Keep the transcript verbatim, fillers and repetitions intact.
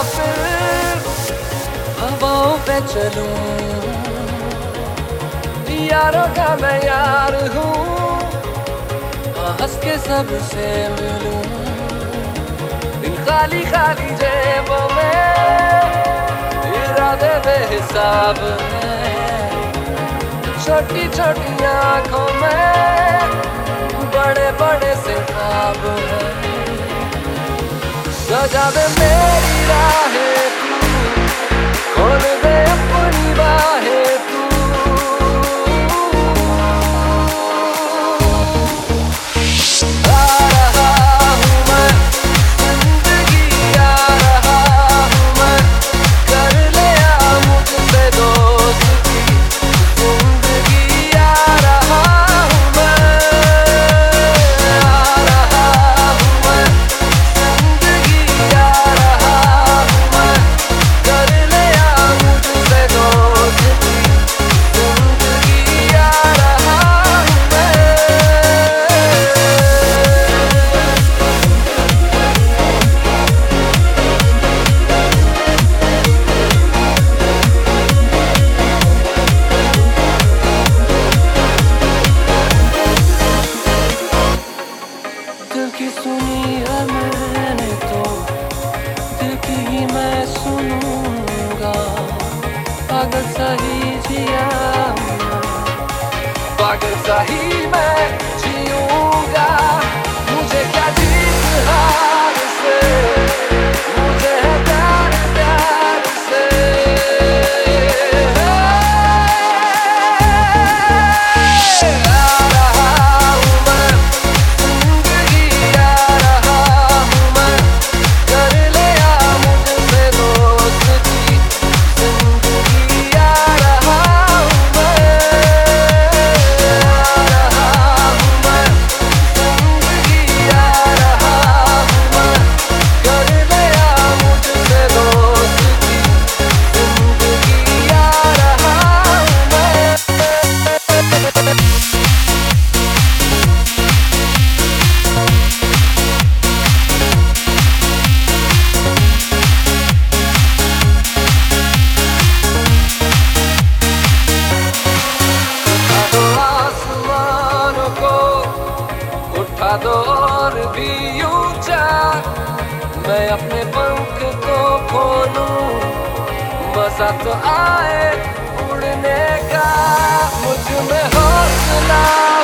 फिर हवाओं पे चलूं, यारों का मैं यार हूँ, हंस के सबसे मिलूं। दिल खाली खाली जेबों में इरादे बेहिसाब हैं, छोटी छोटी आंखों में बड़े बड़े से ख्वाब हैं। सजा दे मेरी राहें तू, खोल दे अपनी बाहें तू। आ रहा हूँ मैं, जिंदगी आ रहा हूँ मैं, कर लिया मुझसे दोस्ती, जिंदगी आ रहा हूँ मैं, आ रहा हूँ मैं, जिंदगी आ रहा हूँ मैं, कर लिया मुझसे दोस्ती, जिंदगी आ रहा हूँ मैं। दिल की सुनी है मैंने तो दिल की ही मैं सुनूंगा, पागल सा ही जिया पागल सा ही मैं जीऊंगा। मुझे क्या जीत हार से, मुझे है प्यार प्यार से। आ रहा हूँ मैं, जिंदगी आ रहा हूँ मैं, कर लिया मुझसे दोस्ती, जिंदगी आ रहा हूँ मैं, आ रहा हूँ मैं, जिंदगी आ रहा हूँ मैं, कर लिया मुझसे दोस्ती, जिंदगी आ रहा हूँ मैं। उठा दो आसमानों को, उठा दो और भी ऊंचा, मैं अपने पंख को खोलूं, मजा तो आए उड़ने का, मुझ में हौसला